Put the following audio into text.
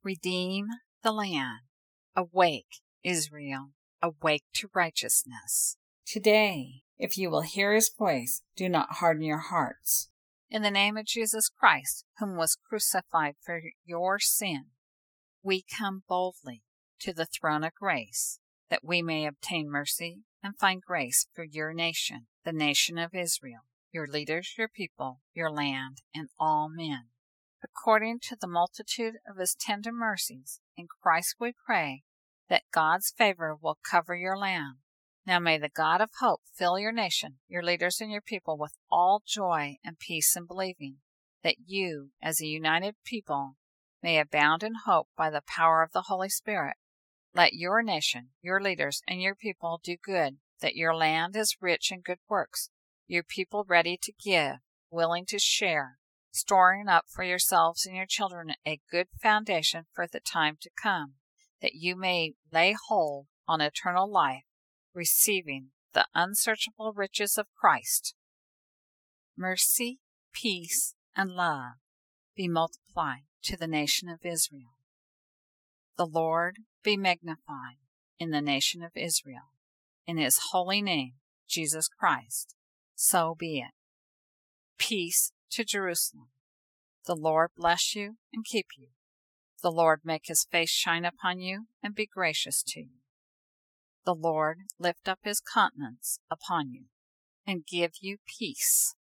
Redeem the land. Awake, Israel, awake to righteousness. Today, if you will hear his voice, do not harden your hearts. In the name of Jesus Christ, whom was crucified for your sin, we come boldly to the throne of grace, that we may obtain mercy and find grace for your nation, the nation of Israel, your leaders, your people, your land, and all men. According to the multitude of his tender mercies, in Christ we pray that God's favor will cover your land. Now may the God of hope fill your nation, your leaders, and your people with all joy and peace in believing, that you, as a united people, may abound in hope by the power of the Holy Spirit. Let your nation, your leaders, and your people do good, that your land is rich in good works, your people ready to give, willing to share, storing up for yourselves and your children a good foundation for the time to come, that you may lay hold on eternal life, receiving the unsearchable riches of Christ. Mercy, peace, and love be multiplied to the nation of Israel. The Lord be magnified in the nation of Israel, in his holy name, Jesus Christ. So be it. Peace to Jerusalem. The Lord bless you and keep you. The Lord make his face shine upon you and be gracious to you. The Lord lift up his countenance upon you and give you peace.